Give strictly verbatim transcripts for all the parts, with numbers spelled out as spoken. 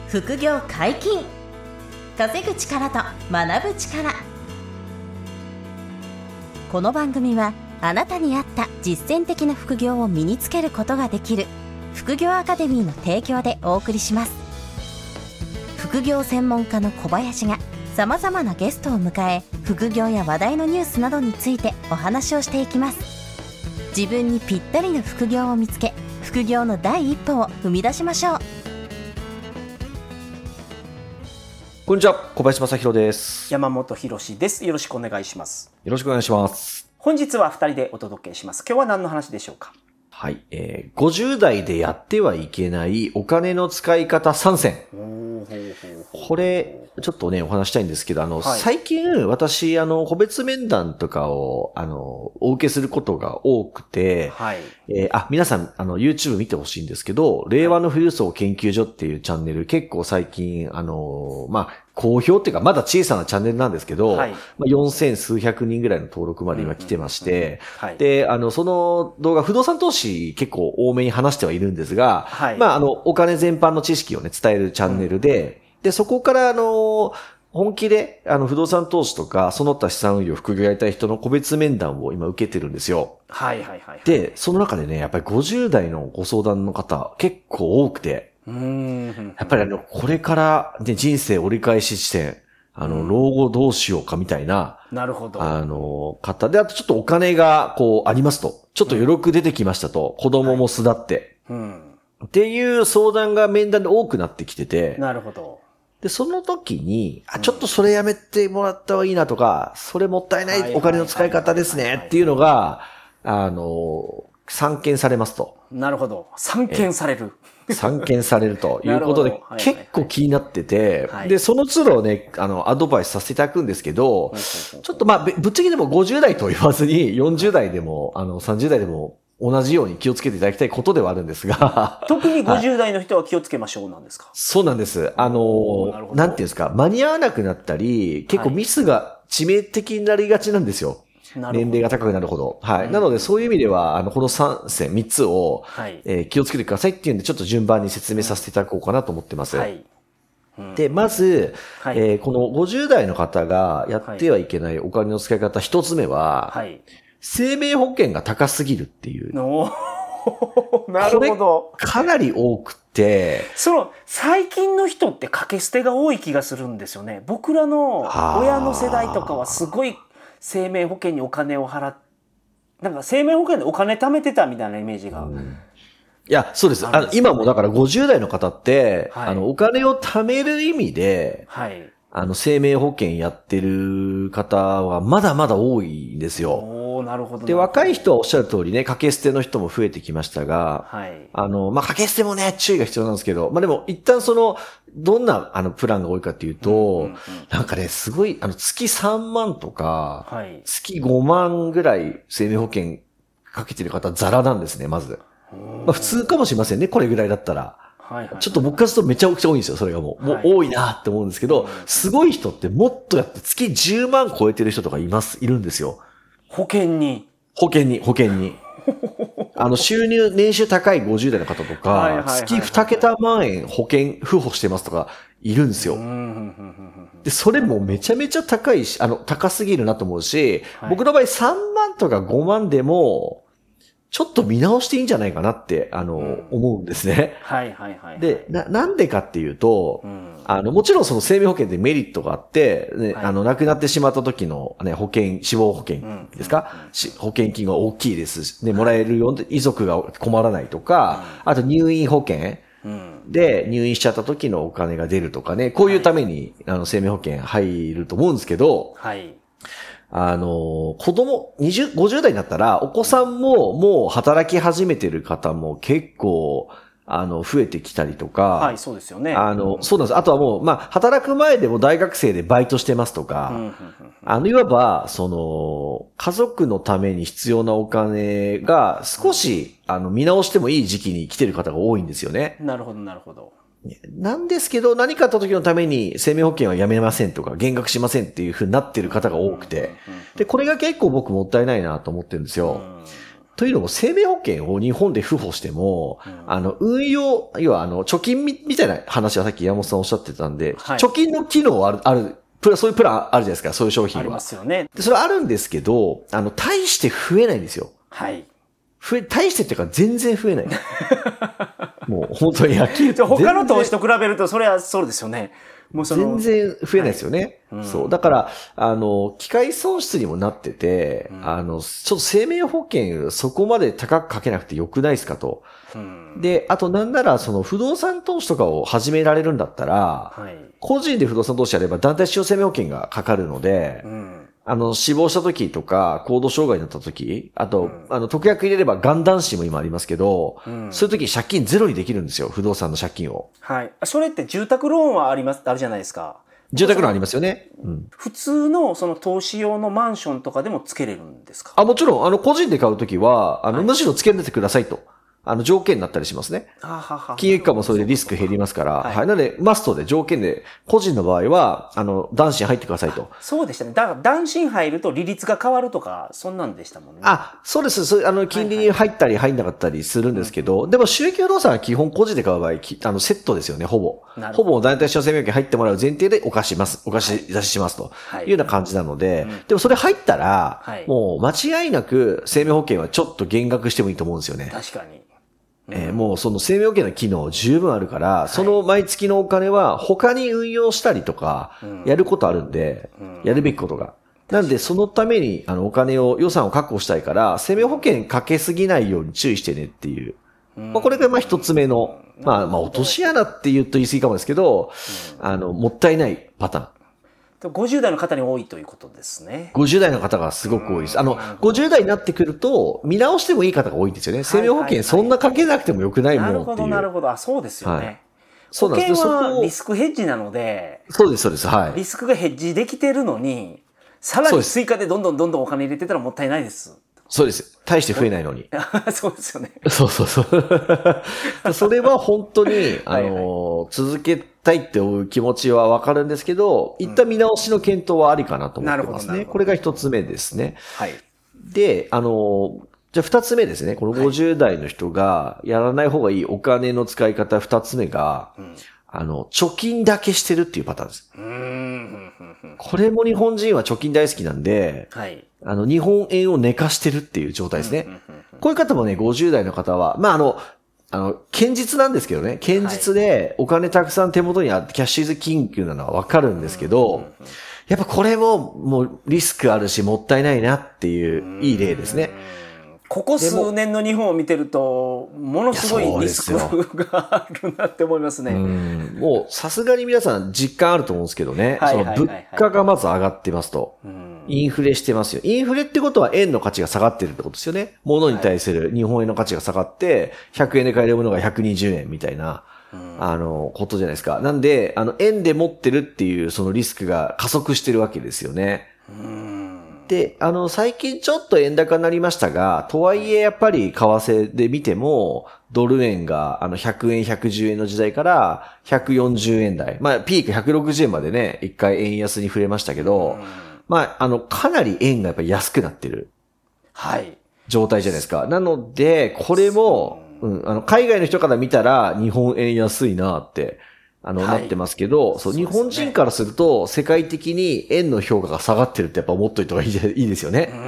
副業解禁。稼ぐ力と学ぶ力。この番組はあなたに合った実践的な副業を身につけることができる副業アカデミーの提供でお送りします。副業専門家の小林がさまざまなゲストを迎え、副業や話題のニュースなどについてお話をしていきます。自分にぴったりの副業を見つけ、副業の第一歩を踏み出しましょう。 こんにちは、小林正弘です。 山本博史です。よろしくお願いします。 よろしくお願いします。 本日はふたりでお届けします。今日は何の話でしょうか？ はい、えー、ごじゅう代でやってはいけないお金の使い方さんせん。これ、ちょっとね、お話したいんですけど、あの、はい、最近、私、あの、個別面談とかを、あの、お受けすることが多くて、はい。えー、あ、皆さん、あの、YouTube 見てほしいんですけど、令和の富裕層研究所っていうチャンネル、結構最近、あの、まあ、好評っていうか、まだ小さなチャンネルなんですけど、はい、まあ、よんせん数百人ぐらいの登録まで今来てまして、で、あの、その動画、不動産投資結構多めに話してはいるんですが、はい、まあ、あの、お金全般の知識をね、伝えるチャンネルで、うん、で、そこから、あの、本気で、あの、不動産投資とか、その他資産運用、副業やりたい人の個別面談を今受けてるんですよ。 はいはいはい、はい。 で、その中でね、やっぱりごじゅう代のご相談の方、結構多くて、うーんやっぱりあの、これから、ね、人生折り返し地点、あの、老後どうしようかみたいな、 なるほど。 あの、方で、あとちょっとお金が、こう、ありますと。ちょっと余力出てきましたと。うん、子供も巣立って、はい。うん。っていう相談が面談で多くなってきてて。 なるほど。 で、その時に、あ、ちょっとそれやめてもらった方がいいなとか、それもったいないお金の使い方ですねっていうのが、あの、散見されますと。 なるほど。散見される。 散見されるということで、結構気になってて、で、その都度ね、あの、アドバイスさせていただくんですけど、ちょっとまあ、ぶっちゃけでもごじゅう代と言わずに、よんじゅう代でも、あの、さんじゅう代でも同じように気をつけていただきたいことではあるんですが。 特にごじゅう代の人は気をつけましょうなんですか？はい、 そうなんです。あの、なんていうんですか、間に合わなくなったり、結構ミスが致命的になりがちなんですよ。年齢が高くなるほど。はい。うん、なので、そういう意味では、あの、このさん選、みっつを、はい、えー、気をつけてくださいっていうんで、ちょっと順番に説明させていただこうかなと思ってます。はい。うん、で、まず、はい、えー、このごじゅう代の方がやってはいけないお金の使い方一つ目は、はい、生命保険が高すぎるっていう。 おなるほど。 かなり多くて。 その、最近の人って掛け捨てが多い気がするんですよね。僕らの親の世代とかはすごい、生命保険にお金を払っ、なんか生命保険でお金貯めてたみたいなイメージが。うん、 いや、そうです。あの、今もだからごじゅう代の方って、はい、あの、お金を貯める意味で、はい、あの、生命保険やってる方はまだまだ多いんですよ。 おー、なるほど。 で、若い人はおっしゃる通りね、掛け捨ての人も増えてきましたが、はい、あの、まあ、掛け捨てもね、注意が必要なんですけど、まあ、でも一旦その、どんな、あの、プランが多いかっていうと、うんうんうん、なんかね、すごい、あの、月さんまんとか、はい、月ごまんぐらい生命保険かけてる方ザラなんですね、まず。まあ、普通かもしれませんね、これぐらいだったら。はいはいはい、ちょっと僕からするとめちゃくちゃ多いんですよ、それがもう。もう多いなって思うんですけど、はい、すごい人ってもっとやって月じゅうまん超えてる人とかいます、いるんですよ。 保険に保険に、保険に。あの、収入、年収高いごじゅう代の方とか、はいはいはいはい、月にけた万円保険、付保してますとか、いるんですよ。で、それもめちゃめちゃ高いし、あの、高すぎるなと思うし、はい、僕の場合さんまんとかごまんでも、ちょっと見直していいんじゃないかなって、あの、うん、思うんですね。 はいはいはい、はい。 で、な、なんでかっていうと、うん、あの、もちろんその生命保険でメリットがあって、ね、はい、あの、亡くなってしまった時のね、保険、死亡保険ですか、うんうんうん、保険金が大きいですし、ね、もらえるよう遺族が困らないとか、うん、あと入院保険で入院しちゃった時のお金が出るとかね、こういうために、はい、あの、生命保険入ると思うんですけど、はい。あの、子供、にじゅう、ごじゅう代になったら、お子さんももう働き始めてる方も結構、あの、増えてきたりとか。 はい、そうですよね。 あの、うん、そうなんです。あとはもう、まあ、働く前でも大学生でバイトしてますとか、うんうんうん、あの、いわば、その、家族のために必要なお金が少し、うん、あの、見直してもいい時期に来てる方が多いんですよね。 なるほど、なるほど。 なんですけど、何かあった時のために生命保険はやめませんとか、減額しませんっていう風になってる方が多くて。で、これが結構僕もったいないなと思ってるんですよ。っというのも生命保険を日本で付保しても、うん、あの、運用、要はあの、貯金み、みたいな話はさっき山本さんおっしゃってたんで、はい、貯金の機能はある、ある、プラ、そういうプランあるじゃないですか、そういう商品は。ありますよね。で、それはあるんですけど、あの、大して増えないんですよ。はい。増え、大してっていうか全然増えない。もう本当に野球と。 他の投資と比べると、それはそうですよね。 もうその全然増えないですよね。はい、うん、そう。だから、あの、機械損失にもなってて、うん、あの、ちょっと生命保険そこまで高くかけなくてよくないですかと。うん、で、あとなんなら、その不動産投資とかを始められるんだったら、はい、個人で不動産投資やれば団体使用生命保険がかかるので、うんあの、死亡した時とか、行動障害になった時、あと、うん、あの、特約入れれば、がん断死も今ありますけど、うん、そういう時借金ゼロにできるんですよ、不動産の借金を。 はい。それって住宅ローンはあります、あるじゃないですか。 住宅ローンありますよね。うん、 普通の、その投資用のマンションとかでもつけれるんですか？ あ、もちろん、あの、個人で買う時は、あの、はい、むしろつけてくださいと。あの、条件になったりしますね。金融機関もそれでリスク減りますから。はい。はい、なので、マストで条件で、個人の場合は、あの、男子に入ってくださいと。 そうでしたね。だから、男子に入ると利率が変わるとか、そんなんでしたもんね。 あ、そうです。そうあの、金利に入ったり入んなかったりするんですけど、はいはい、でも収益不動産は基本個人で買う場合、あの、セットですよね、ほぼ。ほぼ団体使用生命保険入ってもらう前提でお貸します。お貸し出ししますと。はい。いうような感じなので、うん、でもそれ入ったら、はい、もう間違いなく生命保険はちょっと減額してもいいと思うんですよね。 確かに。 えー、もうその生命保険の機能十分あるから、はい、その毎月のお金は他に運用したりとか、やることあるんで、うん、やるべきことが。なんでそのためにあのお金を、予算を確保したいから、生命保険かけすぎないように注意してねっていう。うん、まあこれがまあ一つ目の、まあまあ落とし穴って言うと言い過ぎかもですけど、うん、あの、もったいないパターン。 ごじゅう代の方に多いということですね。 ごじゅう代の方がすごく多いです。あの、ごじゅう代になってくると、見直してもいい方が多いんですよね。生命保険そんなかけなくてもよくないもんっていう。なるほど、 なるほど。あ、そうですよね。はい、そうなんです。保険はリスクヘッジなので。 そうです、そうです。はい。 リスクがヘッジできてるのに、さらに追加でどんどんどんどんお金入れてたらもったいないです。 そうです。大して増えないのに。 そうですよね。 そうそうそう。それは本当に、あの、はいはい、続けたいって思う気持ちはわかるんですけど、一旦見直しの検討はありかなと思ってますね。これが一つ目ですね。はい。で、あの、じゃあ二つ目ですね。このごじゅう代の人がやらない方がいいお金の使い方二つ目が、うん、あの、貯金だけしてるっていうパターンです。うーんこれも日本人は貯金大好きなんで、はい。あの、日本円を寝かしてるっていう状態ですね。こういう方もね、ごじゅう代の方は、まあ、あの、あの、堅実なんですけどね、堅実でお金たくさん手元にあってキャッシュイズキングなのはわかるんですけど、やっぱこれももうリスクあるしもったいないなっていういい例ですね。 ここ数年の日本を見てると、ものすごいリスクがあるなって思いますね。 うんもうさすがに皆さん実感あると思うんですけどね。その物価がまず上がってますと。インフレしてますよ。インフレってことは円の価値が下がってるってことですよね。物に対する日本円の価値が下がって、ひゃくえんで買えるものがひゃくにじゅうえんみたいな、あの、ことじゃないですか。なんで、あの、円で持ってるっていうそのリスクが加速してるわけですよね。で、あの、最近ちょっと円高になりましたが、とはいえやっぱり為替で見ても、ドル円があのひゃくえん、ひゃくじゅうえんの時代からひゃくよんじゅうえん台。まあ、ピークひゃくろくじゅうえんまでね、一回円安に触れましたけど、まあ、あの、かなり円がやっぱり安くなってる。はい。状態じゃないですか。なので、これも、うん、あの、海外の人から見たら、日本円安いなって、あの、はい、なってますけど、そう、そう、ね、日本人からすると、世界的に円の評価が下がってるってやっぱ思っといた方がいい、いいですよね。うん。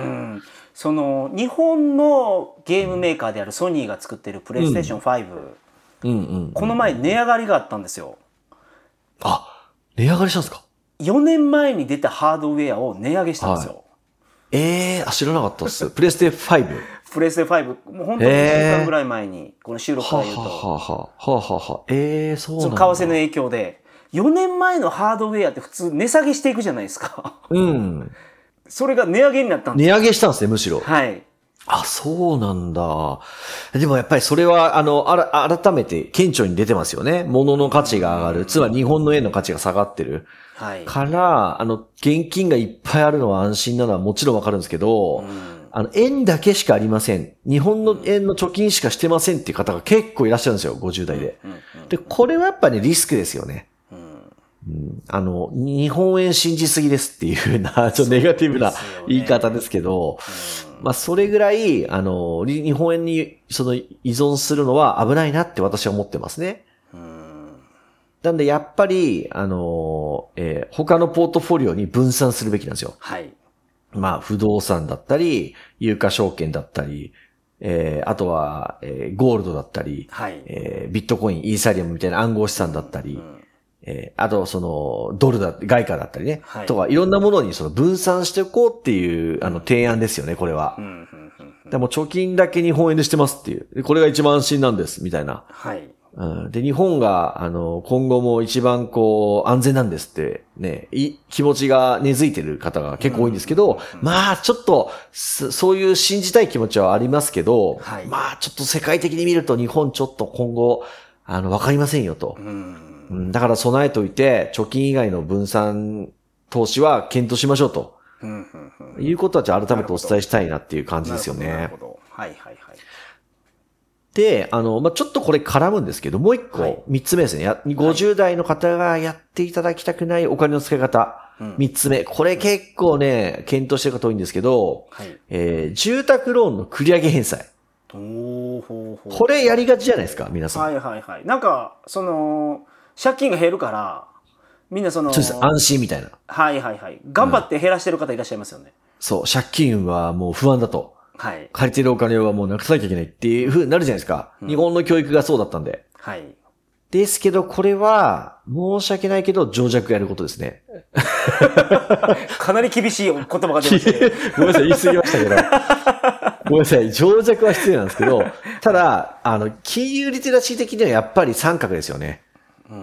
その、日本のゲームメーカーであるソニーが作ってるプレイステーションファイブ。うんうんうん、この前値上がりがあったんですよ。 あ、値上がりしたんですか？ よねんまえに出たハードウェアを値上げしたんですよ。はい、 ええー、あ、知らなかったっす。プレステファイブ。 プレステファイブ。もう本当にいっしゅうかんぐらい前に、この収録から言うと。はははははははええー、そうなんだ。 その為替の影響で。よねんまえのハードウェアって普通値下げしていくじゃないですか。うん。それが値上げになったんですよ。値上げしたんですね、むしろ。 はい。 あ、そうなんだ。でもやっぱりそれは、あの、あら、改めて顕著に出てますよね。物の価値が上がる。つまり日本の円の価値が下がってる。はい。から、あの、現金がいっぱいあるのは安心なのはもちろんわかるんですけど、うん、あの、円だけしかありません。日本の円の貯金しかしてませんっていう方が結構いらっしゃるんですよ、ごじゅう代で。うんうんうん、で、これはやっぱね、リスクですよね。うん、あの、日本円信じすぎですっていうふうな、ちょっとネガティブな言い方ですけど、 まあ、それぐらい、あの、日本円にその依存するのは危ないなって私は思ってますね。うん、なんで、やっぱり、あの、えー、他のポートフォリオに分散するべきなんですよ。はい。まあ、不動産だったり、有価証券だったり、えー、あとは、えー、ゴールドだったり、はい、えー、ビットコイン、イーサリアムみたいな暗号資産だったり、うん、えー、あと、その、ドルだ、外貨だったりね、はい、とか、いろんなものにその分散しておこうっていう、あの、提案ですよね、これは。うんうんうんうん、でも、貯金だけ日本円でしてますっていう。これが一番安心なんです、みたいな。はい。うん、で、日本が、あの、今後も一番こう、安全なんですって、ね、い、気持ちが根付いてる方が結構多いんですけど、うん、まあ、ちょっと、そういう信じたい気持ちはありますけど、はい、まあ、ちょっと世界的に見ると日本ちょっと今後、あの、わかりませんよと。うんうん、だから備えといて、貯金以外の分散投資は検討しましょうと。うんうんうん、いうことは、じゃあ改めてお伝えしたいなっていう感じですよね。なるほど。はいはいはい。で、あの、まあ、ちょっとこれ絡むんですけど、もう一個、三つ目ですね。はい、ごじゅう代の方がやっていただきたくないお金の使い方。三、うん、つ目。これ結構ね、検討してる方多いんですけど、はい、えー、住宅ローンの繰り上げ返済。おーほーほーこれやりがちじゃないですか、皆さん。 はいはいはい。なんか、その、借金が減るから、みんなその、 そうです。安心みたいな。 はいはいはい。頑張って減らしてる方いらっしゃいますよね。うん、 そう。借金はもう不安だと。はい。借りてるお金はもうなくさなきゃいけないっていう風になるじゃないですか。うん、日本の教育がそうだったんで。はい。ですけど、これは、申し訳ないけど、情弱やることですね。 かなり厳しい言葉が出ましたね。 ごめんなさい、言い過ぎましたけど。ごめんなさい、情弱は必要なんですけど、ただ、あの、金融リテラシー的にはやっぱり三角ですよね。うん、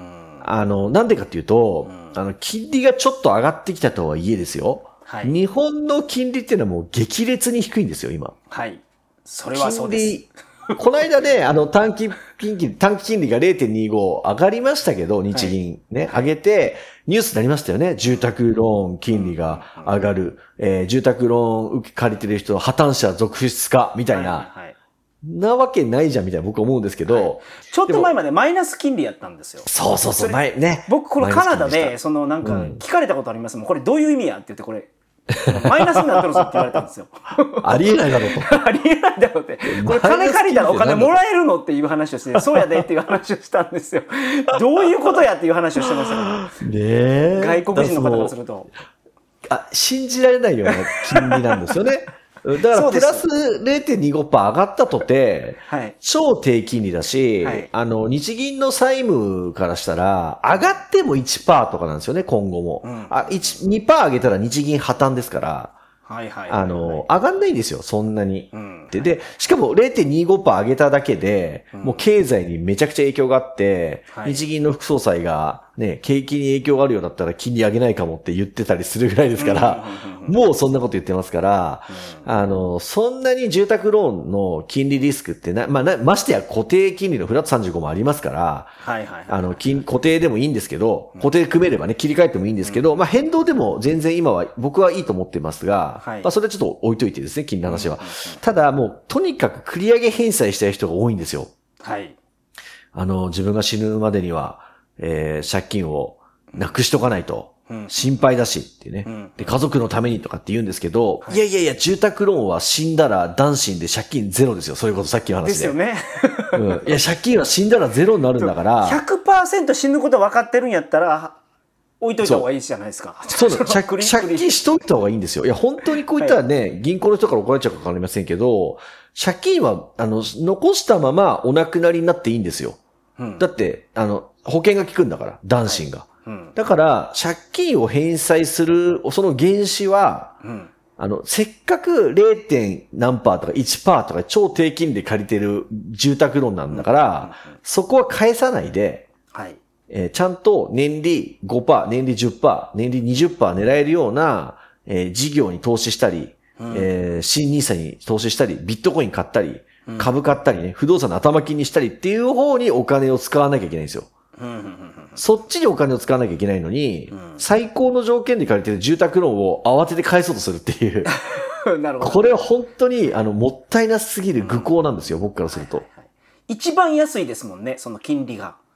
あの、なんでかっていうと、うん、あの、金利がちょっと上がってきたとはいえですよ。はい、日本の金利っていうのはもう激烈に低いんですよ、今。 はい。それはそうです。 この間ね、あの短期金利、短期金利が ゼロてんにご 上がりましたけど、日銀ね、はい、上げて、ニュースになりましたよね。住宅ローン金利が上がる。うんえー、住宅ローン受け借りてる人、破綻者続出か、みたいな。はいはいなわけないじゃんみたいな僕は思うんですけど、はい、 ちょっと前までマイナス金利やったんですよ。 そうそうそう、前ね。 僕これカナダで、そのなんか聞かれたことありますもん。これどういう意味やって言ってこれ、マイナスになってるぞって言われたんですよ。 ありえないだろうと。 ありえないだろうって。これ金借りたらお金もらえるのっていう話をして、そうやでっていう話をしたんですよ。どういうことやっていう話をしてましたから。ねえ。外国人の方からすると。 あ、信じられないような金利なんですよね。だから、プラス ゼロてんにごパーセント 上がったとて、はい、超低金利だし、はい、あの、日銀の債務からしたら、上がっても いちパーセント とかなんですよね、今後も。うん、あ、にパーセント 上げたら日銀破綻ですから、はいはいはいはい、あの、上がんないんですよ、そんなに。うん、で、で、しかも ゼロてんにごパーセント 上げただけで、うん、もう経済にめちゃくちゃ影響があって、はい、日銀の副総裁が、ね、景気に影響があるようだったら金利上げないかもって言ってたりするぐらいですから、もうそんなこと言ってますから、うん、あの、そんなに住宅ローンの金利リスクってな、まあ、な、ましてや固定金利のフラットさんじゅうごもありますから、はいはいはい、あの、金、固定でもいいんですけど、固定組めればね、切り替えてもいいんですけど、うん、まあ、変動でも全然今は僕はいいと思ってますが、はい、まあ、それはちょっと置いといてですね、金利の話は。ただもう、とにかく繰り上げ返済したい人が多いんですよ。はい。あの、自分が死ぬまでには、えー、借金をなくしとかないと、心配だしっていうね、うん。で、家族のためにとかって言うんですけど、はい、いやいやいや、住宅ローンは死んだら男子で借金ゼロですよ。そういうことさっきの話で。 ですよね。 うん。いや、借金は死んだらゼロになるんだから。 ひゃくパーセント 死ぬこと分かってるんやったら、置いといた方がいいじゃないですか。 そうだ、借金しといた方がいいんですよ。いや、本当にこういったらね、はい、銀行の人から怒られちゃうかわかりませんけど、借金は、あの、残したままお亡くなりになっていいんですよ。うん、だって、あの、保険が効くんだから、男子が。はいうん、だから、借金を返済する、その原資は、うん、あの、せっかく ゼロ. 点何パーとか いちパーとか超低金利で借りてる住宅ローンなんだから、うんうんうん、そこは返さないで、はいえー、ちゃんと年利 ごパーセント、年利 じゅっパーセント、年利 にじゅっパーセント 狙えるような、えー、事業に投資したり、うんえー、新ニーサに投資したり、ビットコイン買ったり、うん、株買ったりね、不動産の頭金にしたりっていう方にお金を使わなきゃいけないんですよ。そっちにお金を使わなきゃいけないのに、うん、最高の条件で借りてる住宅ローンを慌てて返そうとするっていう。なるほど。これは本当に、あの、もったいなすぎる愚行なんですよ、うん、僕からすると、はいはいはい。 一番安いですもんね、その金利が。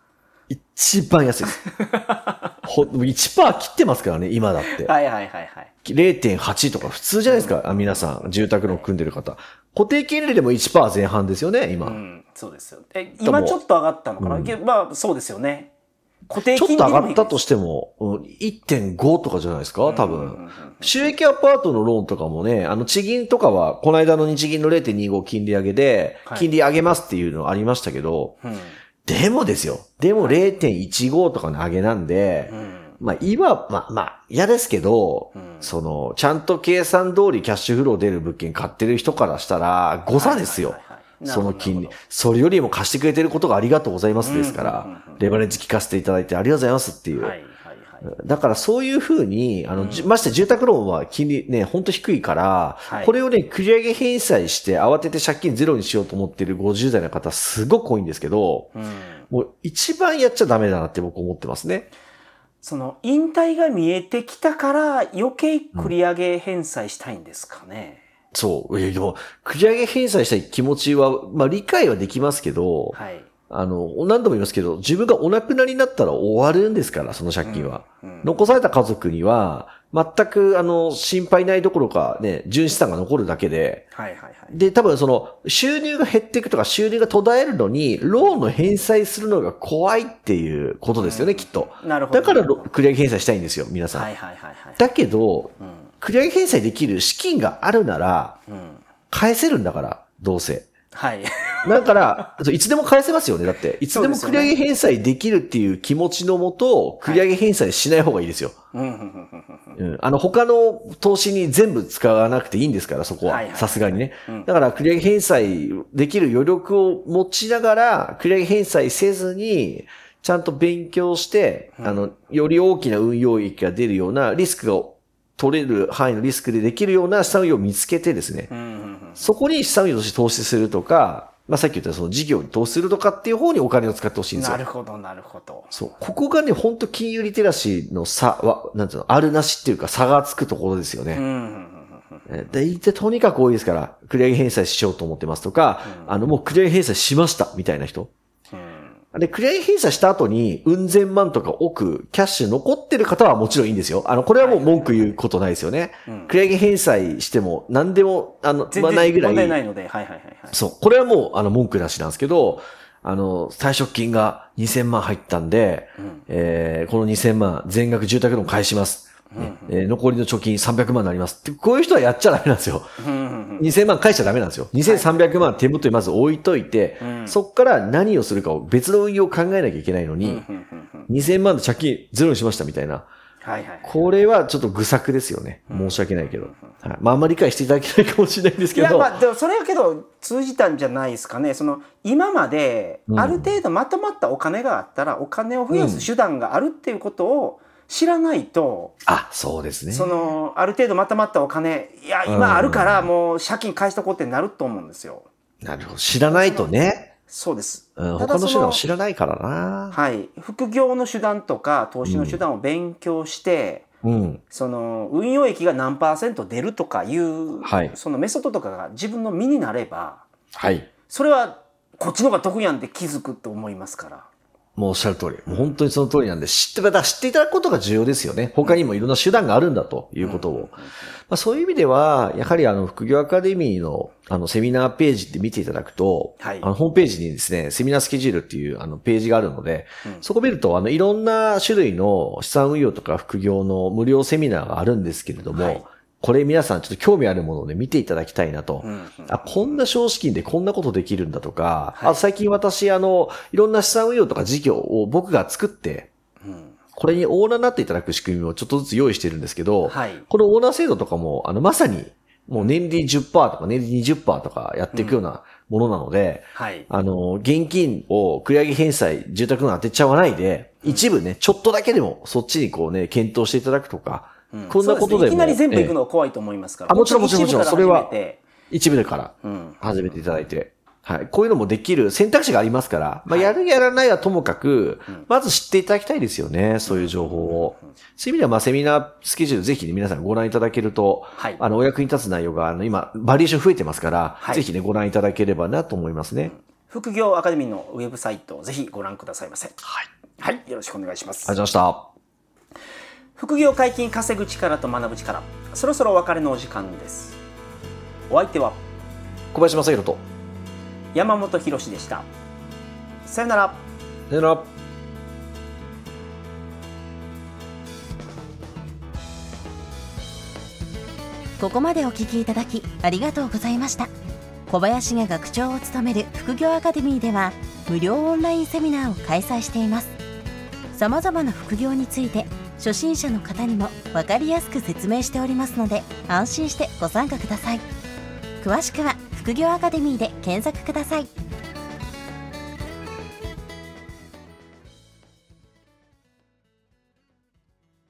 一番安いです。ほ いちパーセント 切ってますからね、今だって。 はいはいはいはい。 れいてんはち とか普通じゃないですか、うん、皆さん、住宅ローン組んでる方。固定金利でも いちパーセント 前半ですよね、今。 うん、そうですよ。え、今ちょっと上がったのかな、うん、まあ、そうですよね。固定金利ちょっと上がったとしても、いってんご とかじゃないですか、多分。収益アパートのローンとかもね、あの、地銀とかは、この間の日銀の れいてんにご 金利上げで、金利上げますっていうのありましたけど、はい、うん、でもですよ。でも れいてんいちご とかの上げなんで、うん、まあ今、まあまあ嫌ですけど、うん、その、ちゃんと計算通りキャッシュフロー出る物件買ってる人からしたら、誤差ですよ。はいはいはいはい、その金利。それよりも貸してくれてることがありがとうございますですから、レバレッジ聞かせていただいてありがとうございますっていう。はいはいはい、だからそういうふうに、あの、うん、まして住宅ローンは金利ね、ほんと低いから、はい、これをね、繰り上げ返済して慌てて借金ゼロにしようと思ってるごじゅう代の方すごく多いんですけど、うん、もう一番やっちゃダメだなって僕思ってますね。 その、引退が見えてきたから余計繰り上げ返済したいんですかね。 うん、そう。いや、でも、繰り上げ返済したい気持ちは、まあ理解はできますけど、はい。あの、何度も言いますけど、自分がお亡くなりになったら終わるんですから、その借金は。うんうん、残された家族には、全く、あの、心配ないどころか、ね、純資産が残るだけで。はいはいはい。で、多分その、収入が減っていくとか、収入が途絶えるのに、ローンの返済するのが怖いっていうことですよね、うん、きっと。なるほど。だから、繰り上げ返済したいんですよ、皆さん。はいはいはい、はい。だけど、うん、繰り上げ返済できる資金があるなら、うん、返せるんだから、どうせ。はい。だから、いつでも返せますよね。だって、いつでも繰り上げ返済できるっていう気持ちのもと、繰り上げ返済しない方がいいですよ。うん。あの、他の投資に全部使わなくていいんですから、そこは。さすがにね。だから、繰り上げ返済できる余力を持ちながら、繰り上げ返済せずに、ちゃんと勉強して、あの、より大きな運用益が出るようなリスクが取れる範囲のリスクでできるような資産運用を見つけてですね、うんうんうん、そこに資産運用として投資するとか、まあ、さっき言ったその事業に投資するとかっていう方にお金を使ってほしいんですよ。 なるほど、なるほど。 そう。ここがね、本当金融リテラシーの差は、なんていうの、あるなしっていうか差がつくところですよね。うんうんうん、で、で、とにかく多いですから、繰り上げ返済しようと思ってますとか、うん、あの、もう繰り上げ返済しましたみたいな人。で、繰り上げ返済した後に、うん千万とか億、キャッシュ残ってる方はもちろんいいんですよ。あの、これはもう文句言うことないですよね。はいはいはい、繰り上げ返済しても何でも、あの、言わないぐらい。 問題ないので、はいはいはい、はい。 そう。これはもう、あの、文句なしなんですけど、あの、退職金がにせんまん入ったんで、うん、えー、このにせんまん全額住宅ローン返します。うんうんえー、残りの貯金さんびゃくまんになりますって。こういう人はやっちゃダメなんですよ。うんうんうん、にせんまん返しちゃダメなんですよ。にせんさんびゃくまん手元にまず置いといて、はい、そっから何をするかを別の運用を考えなきゃいけないのに、うんうんうん、にせんまんで借金ゼロにしましたみたいな。はいはいはい、これはちょっと愚策ですよね。申し訳ないけど。うんうんはい、まああんまり理解していただけないかもしれないんですけど。いやまあでもそれはけど通じたんじゃないですかね。その今まである程度まとまったお金があったらお金を増やす手段があるっていうことを、うん知らないと、 あ、そうですね。 その、ある程度まとまったお金、いや、今あるからもう借金返しとこうってなると思うんですよ。 なるほど。知らないとね。 そうです。 うん、他の手段を知らないからな。 はい。副業の手段とか投資の手段を勉強して、うん、その、運用益が何パーセント出るとかいう、はい、そのメソッドとかが自分の身になれば、はい。それは、こっちの方が得やんって気づくと思いますから。 もうおっしゃる通り。もう本当にその通りなんで、知って、だ知っていただくことが重要ですよね。他にもいろんな手段があるんだということを。うんまあ、そういう意味では、やはりあの、副業アカデミーのあの、セミナーページって見ていただくと、はい、あの、ホームページにですね、セミナースケジュールっていうあの、ページがあるので、うん、そこ見ると、あの、いろんな種類の資産運用とか副業の無料セミナーがあるんですけれども、はいこれ皆さんちょっと興味あるものをね、見ていただきたいなと。うんうん、あ、こんな少資金でこんなことできるんだとか、はい、あ最近私あの、いろんな資産運用とか事業を僕が作って、うん、これにオーナーになっていただく仕組みをちょっとずつ用意してるんですけど、はい、このオーナー制度とかも、あの、まさに、もう年利 じゅっパーセント とか年利 にじゅっパーセント とかやっていくようなものなので、うんはい、あの、現金を繰り上げ返済、住宅ローン当てちゃわないで、うん、一部ね、ちょっとだけでもそっちにこうね、検討していただくとか、うん、こんなことでも、ね、 いきなり全部行くのは怖いと思いますから。 あ、もちろんもちろんもちろん、それは一部から始めていただいて、うん、はい。こういうのもできる選択肢がありますから、まあ、やるやらないはともかく、はい、まず知っていただきたいですよね、そういう情報を。うん、そういう意味では、まあ、セミナースケジュールぜひね、皆さんご覧いただけると、はい、あの、お役に立つ内容が、あの、今、バリエーション増えてますから、はい、ぜひね、ご覧いただければなと思いますね。 うん、副業アカデミーのウェブサイトをぜひご覧くださいませ。 はい。 はい、よろしくお願いします。 ありがとうございました。 副業解禁、稼ぐ力と学ぶ力、そろそろお別れのお時間です。お相手は小林正弘と山本博史でした。さよなら。 さよなら。 ここまでお聞きいただきありがとうございました。小林が学長を務める副業アカデミーでは無料オンラインセミナーを開催しています。さまざまな副業について初心者の方にも分かりやすく説明しておりますので、安心してご参加ください。詳しくは副業アカデミーで検索ください。